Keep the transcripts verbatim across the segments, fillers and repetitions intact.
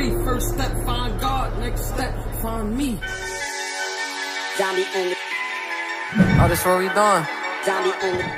free. First step, find God. Next step, find me. Zombie in the. Oh, this what we doing? Zombie in the.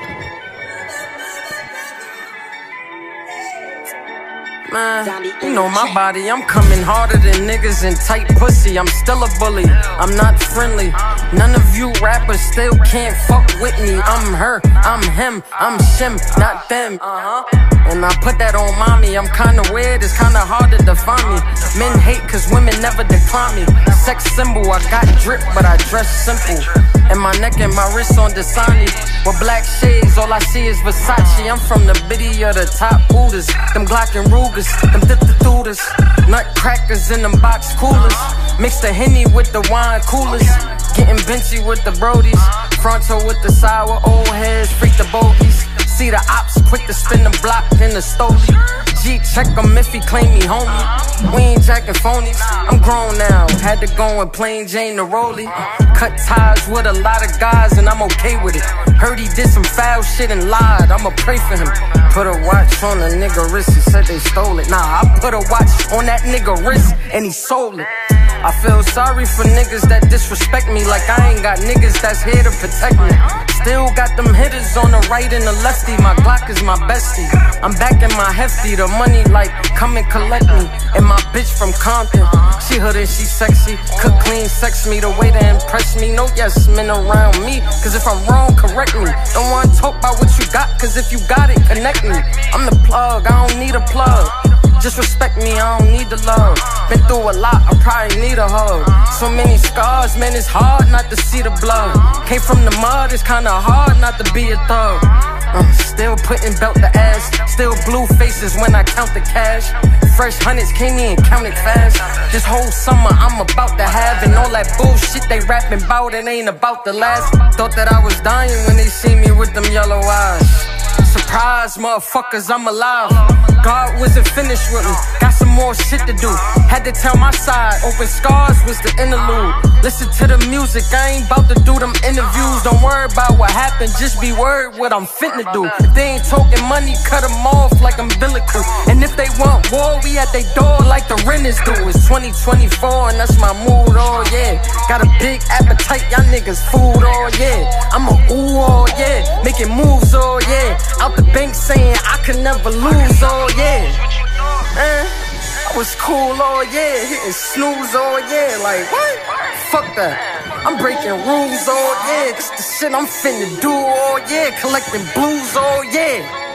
Man, you know my body, I'm coming harder than niggas in tight pussy. I'm still a bully, I'm not friendly. None of you rappers still can't fuck with me. I'm her, I'm him, I'm shim, not them. Uh-huh. And I put that on mommy. I'm kinda weird, it's kinda hard to define me. Men hate cause women never decline me. Sex symbol, I got drip, but I dress simple. And my neck and my wrist on Dasani. With black shades, all I see is Versace. I'm from the biddy of the top hooters. Them Glock and Rugers, them dip the thooters. Nutcrackers in them box coolers. Mix the Henny with the wine coolers. Getting benchy with the Brodies. Fronto with the sour old heads, freak the bogeys. See the ops quick to spin the block in the stoli. G check him if he claim me homie. We ain't jacking phonies. I'm grown now, had to go and plain Jane the Rollie. Cut ties with a lot of guys and I'm okay with it. Heard he did some foul shit and lied, I'ma pray for him. Put a watch on a nigga wrist, he said they stole it. Nah, I put a watch on that nigga wrist and he sold it. I feel sorry for niggas that disrespect me, like I ain't got niggas that's here to protect me. Still got them hitters on the right and the lefty. My Glock is my bestie. I'm back in my hefty. The money like come and collect me. And my bitch from Compton, she hood and she sexy. Cook, clean, sex me the way to impress me. No yes men around me, cause if I'm wrong, correct me. Don't wanna talk about what you got, cause if you got it, connect me. I'm the plug, I don't need a plug. Just respect me, I don't need the love. Been through a lot, I probably need a hug. So many scars, man, it's hard not to see the blood. Came from the mud, it's kinda hard not to be a thug. uh, Still putting belt to ass. Still blue faces when I count the cash. Fresh hundreds came in and counted fast. This whole summer I'm about to have. And all that bullshit they rapping about, it ain't about the last. Thought that I was dying when they see me with them yellow eyes. Surprise, motherfuckers, I'm alive. God wasn't finished with me, got some more shit to do. Had to tell my side, open scars was the interlude. Listen to the music, I ain't about to do them interviews. Don't worry about what happened, just be worried what I'm finna do. If they ain't talking money, cut them off like umbilical. And if they want war, we at they door like the renters do. It's twenty twenty-four and that's my mood, oh yeah. Got a big appetite, y'all niggas food, oh yeah. I'm a ooh, oh yeah, making moves, oh yeah. Out the bank saying I could never lose, oh yeah. Man, I was cool, oh yeah. Hitting snooze, oh yeah. Like what? Fuck that. I'm breaking rules, oh yeah. This the shit I'm finna do, oh yeah. Collecting blues, oh yeah.